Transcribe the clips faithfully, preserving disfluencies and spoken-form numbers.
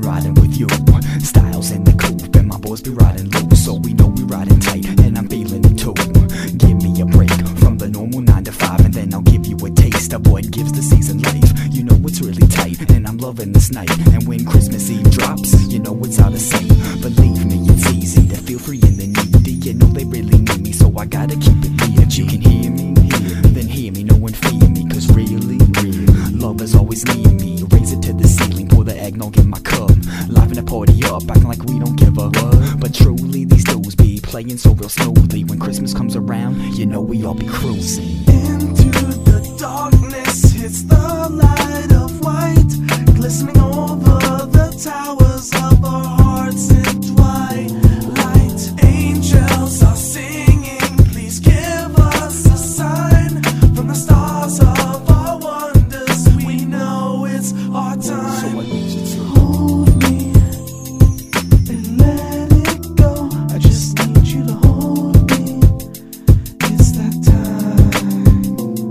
riding with you. Styles in the coupe and my boys be riding loose, so we know we riding tight, and I'm feeling it too. Give me a break from the normal nine to five, and then I'll give you a taste of what gives the season life. You know it's really tight, and I'm loving this night. And when Christmas Eve drops, you know it's out of sight. Believe me, it's easy to feel free and the needy. You know they really need me, so I gotta keep it real. If you can hear me, then hear me, no one fear me. Cause really, really, love is always near me. Raise it to the ceiling, pour the eggnog in my cup. Liven the party up, acting like we don't give a what. But truly, these dudes be playing so real smoothly. When Christmas comes around, you know we all be cruising. Into the darkness hits the light of white, glistening over the towers of our hearts in twilight. Angels are singing, please give us a sign. From the stars of our wonders, we know it's our time. So I need you to hold me and let it go. I just need you to hold me. It's that time.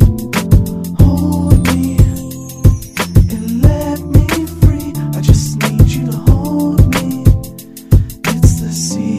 Hold me and let me free. I just need you to hold me. It's the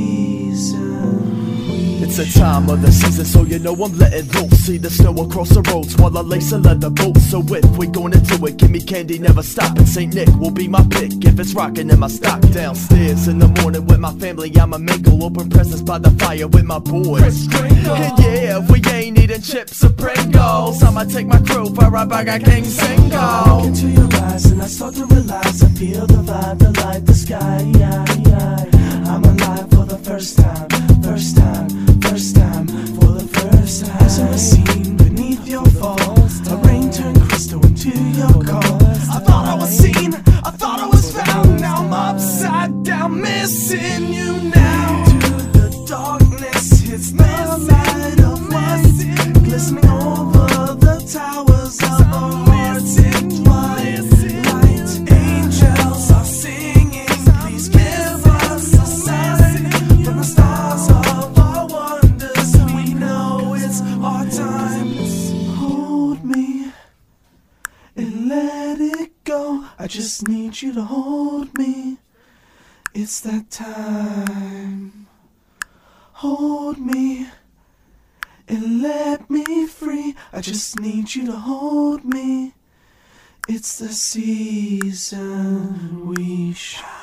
season. It's a time of the season, so you know I'm letting loose. See the snow across the roads while I lace a leather boots. So if we gonna do it, give me candy, never stopping. Saint Nick will be my pick if it's rocking in my stock. Downstairs in the morning with my family, I'ma mingle. Open presents by the fire with my boys. And yeah, we ain't eating chips or Pringles. I'ma take my crew for a Burger King single. I look into your eyes and I start to realize I feel the vibe, the light, the sky. I'm alive for the first time, first time, first time, for the first time. As I seen beneath your falls, the rain turned crystal into your call. I thought I was seen, I thought I was found. Now I'm upside down, missing you now. Into the darkness hits the light of white, glistening over the towers of our hearts in twilight. Angels are singing, please give us a sign. From the stars of our wonders, we know it's our time. Hold me and let it go. I just need you to hold me. It's that time. Hold me and let me free. I just need you to hold me. It's the season we shine.